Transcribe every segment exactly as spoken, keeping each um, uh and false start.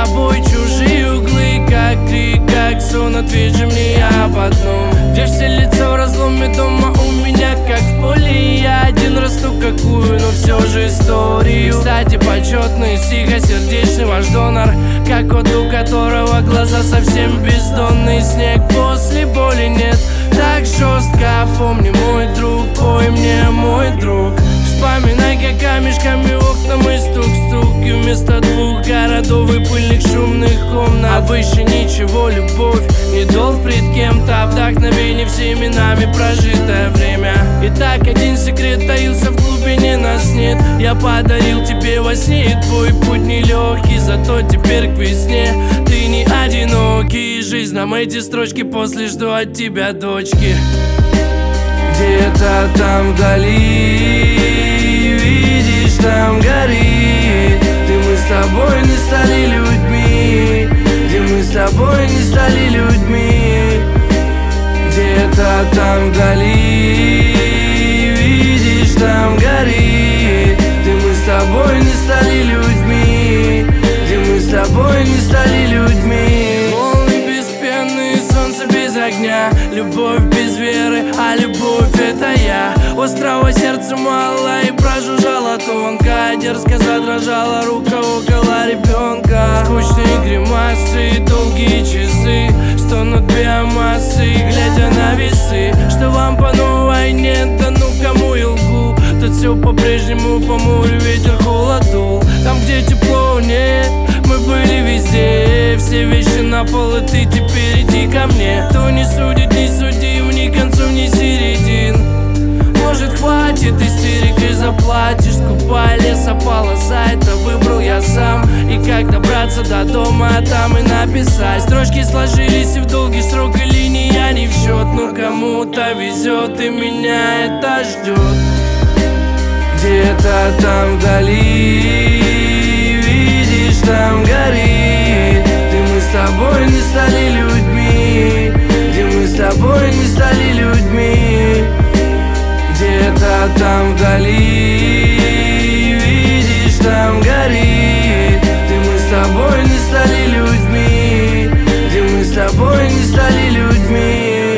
тобой чужие углы, как крик, как сон. Ответь же мне об одном: где все лица в разломе дома у меня, как в поле. Я один расту какую, но все же историю. Кстати, почетный, стихосердечный ваш донор, как кот, у которого глаза совсем бездонные. Снег после боли нет так жестко. Помни, мой друг, пой мне, мой друг. Вспоминай, как камешками окна мы стук-стук. И вместо двух городов и пыльных шумных комнат, а выше ничего, любовь, не долг пред кем-то, вдохновение всеми нами прожитое время. Итак, один секрет таился в глубине нас нет. Я подарил тебе во сне, и твой путь нелегкий, зато теперь к весне ты не одинокий. Жизнь нам эти строчки, после жду от тебя дочки. Где-то там вдали, видишь, там горит, где мы с тобой не стали людьми, где мы с тобой не стали людьми. Где-то там вдали, видишь, там горит, где мы с тобой не стали людьми, где мы с тобой не стали людьми. Волны без пены, солнце без огня, любовь без веры, а любовь это я. Острого сердца мало и прожужжала тонко, дерзко задрожала рука около ребенка. Скучные гримасы, долгие часы, стонут биомассы, глядя на весы. Что вам по новой нет, да ну кому я лгу. Тут все по-прежнему, по морю ветер холод дул. Там, где тепло нет, мы были везде. Все вещи на пол, и ты теперь иди ко мне. Кто не судит, не судим, ни концов, ни середин. Может, хватит истерик и заплатишь. Скупая лесополоса, это выбрал я сам. И как добраться до дома, а там и написать. Строчки сложились и в долгий срок, и линия не в счет. Но кому-то везет, и меня это ждет. Где-то там вдали, видишь, там горит, где мы с тобой не стали людьми, где мы с тобой не стали людьми. Где-то там вдали, видишь, там горит, где мы с тобой не стали людьми, где мы с тобой не стали людьми.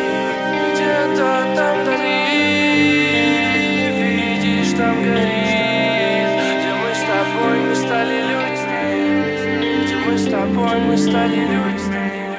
Где-то там вдали, видишь, там горит, где мы с тобой не стали людьми, где мы с тобой не стали людьми.